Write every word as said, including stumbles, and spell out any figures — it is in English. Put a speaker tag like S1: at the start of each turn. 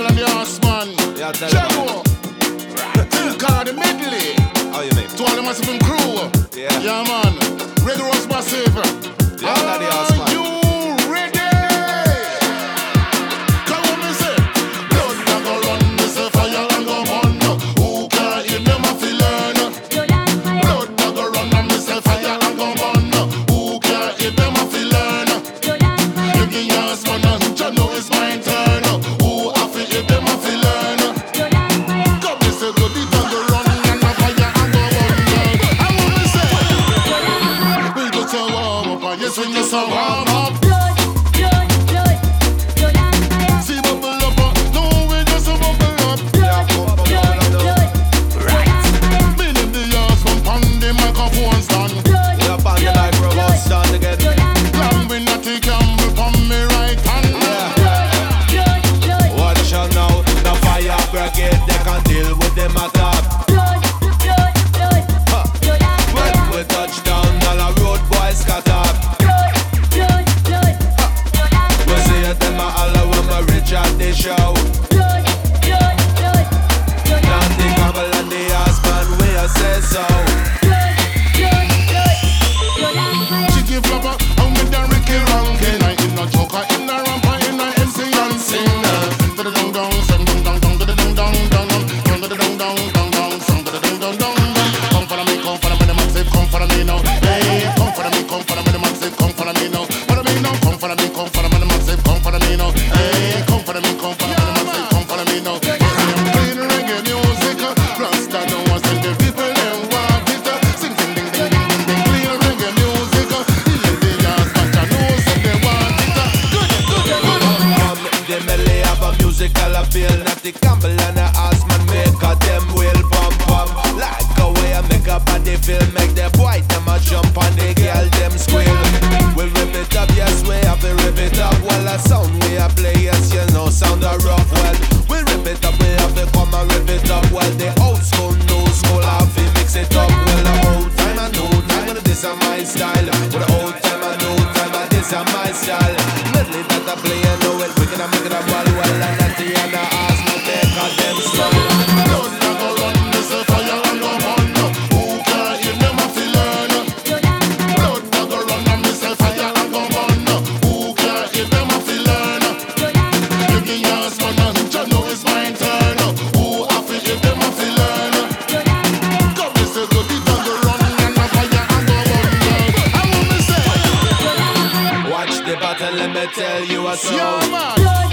S1: Campbell and the Horseman.
S2: Yeah, tell
S1: Jamo. Call the medley.
S2: How you mean?
S1: To all the massive crew.
S2: Yeah.
S1: Yeah, man. Rigorous massive.
S2: Yeah,
S1: Are
S2: the Horseman.
S1: you ready? Come on, me say. Blood that go run, me say fire and go burn. Who can't hear them a feel learn? Blood that go run, and me say fire and go burn. Who can't hear them a feel learn? Give me your son and John know it's my turn. Who a feel hear them a feel learn? Come me say go deep and go run and a fire and go burn. I wanna say, we go to warm up and yes we just so warm up. See bubble up, uh, no we just a bubble up. Me name the ass from pan the microphone stand.
S2: Yeah, band the microphone stand again.
S1: Long we not take Campbell from me right hand.
S2: Watch out now, the fire brigade, they can deal with them attack. When we touch down, all the road boys scatter. We see them a holler when we reach out the show. Down the Campbell and the Horseman, we a say so.
S1: Chicky flopper, I'm with the Ricky Rankin. I in a joker, in a ramper, in a M C and singer. To the dong dong, song dong dong dong, to the dong dong dong dong, dong to the dong dong dong dong, song to the dong dong dong dong. Come for me, come for me, the massive, come for me now. Hey, come for me, come for me, the massive, come for me now. For me now, come for me, come for me, the massive, come for me now. Hey, come for me, come for me, the massive, come for me now. I'm playing reggae music, Rasta don't want to the people them want it. Sing ding ding ding ding ding ding, playing reggae music. The lady ass but I know so they want it. Good, good, good.
S2: Come, the melee have a musical appeal. Not the Campbell and the Horseman make a them will pump pump. Like a way I make a body feel. Make the boy them a jump and the girl them squeal. We rip it up, yes we have to rip it up. Well a sound we a play, yes you know sound a rough. Well we rip it up, we have to come and rip it up. Well the old school, new school, have to mix it up. Well the old time and new time, well this a my style. Well the old time and new time, and this a my style. Medley that I play, you know it, we can make it a ball. Well and that the and the ass, no take a them style.
S1: Blood that go run, me say fire and go burn. Who can't hear them a feel learn? Blood that go run, and me say fire and go burn. Who can't hear them a feel learn? Give me your son and John know it's my turn. Who a feel hear them a feel learn? Come me say go deep and go run and a fire and go burn. I want me say,
S2: Watch the battle, let me tell you a song.
S1: yeah man.